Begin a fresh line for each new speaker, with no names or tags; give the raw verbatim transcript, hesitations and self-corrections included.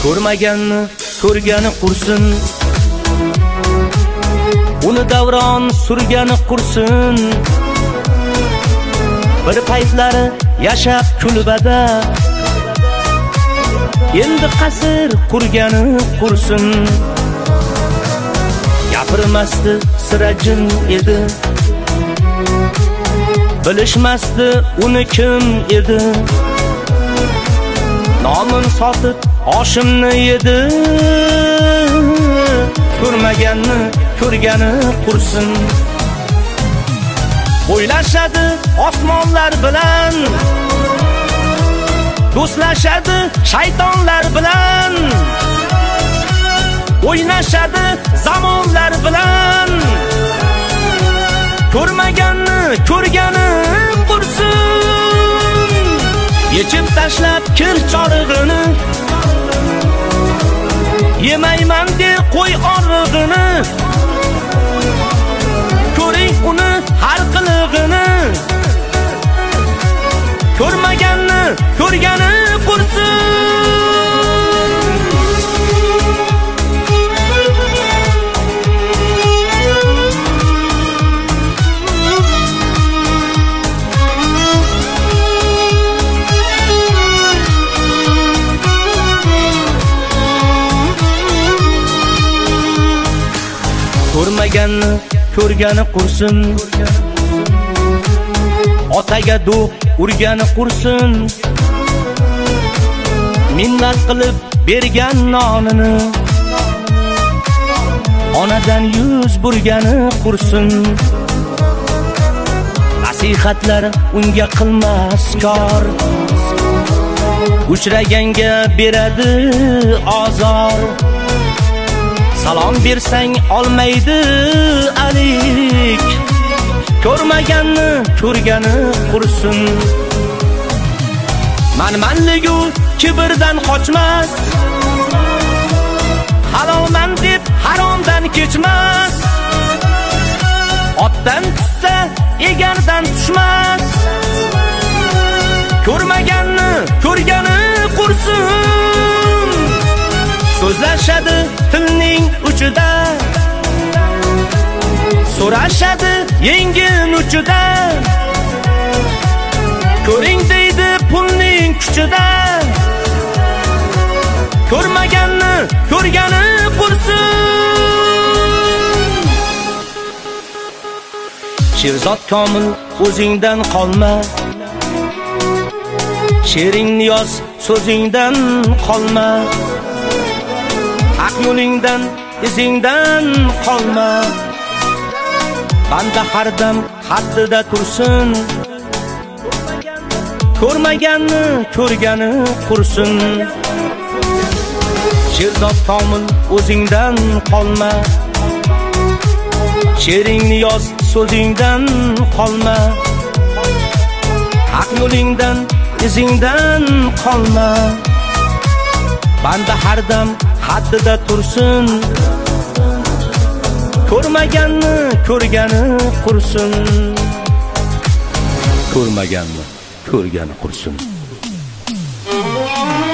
Ko'rmaganni ko'rgani qursin, uni davron surgani qursin. Bir paytlari yashab kulbada, endi qasr qurgani qursin. Gapirmasdi, sira jin edi, bilishmasdi uni kim edi. Nomin sotib oshimni yedi, ko'rmaganni ko'rgani qursin. O'ylashadi osmonlar bilan, do'stlashadi shaytonlar bilan, o'ynashadi zamonlar bilan. Ko'rmaganni ko'rgani qursin. Yechib tashlab kir chorig'ini, yemayman de qo'y orig'ini. Ko'ring uni har qilig'ini. Ko'rmaganni ko'rgani qursin. Ko'rmaganni ko'rgani qursin, otaga do'q urgani qursin. Minnat qilib bergan nonini, onadan yuz burgani qursin. Nasihatlar unga qilmas kor, uchraganga beradi azor. Salom bersang olmaydi alik, ko'rmaganni ko'rgani qursin. Manmanligu kibrdan qochmas, halolman deb haromdan kechmas. Otdan tushsa egardan tushmas. Ko'rmaganni ko'rgani qursin. So'zlashadi tilning uchida, so'rashadi yengin uchida. Ko'ring deydi pulning kuchida. Ko'rmaganni ko'rgani qursin. Sherzod Komil o'zingdan qolma, she'ringni yoz so'zingdan qolma. Haq yo'lingdan izingdan qolma. Banda har dam haddida tursin. Ko'rmaganni ko'rgani qursin. Sherzod Komil o'zingdan qolma, she'ringni yoz so'zingdan qolma. Haq yo'lingdan izingdan qolma. Banda har dam haddida tursin. Ko'rmaganni ko'rgani qursin. Ko'rmaganni ko'rgani qursin.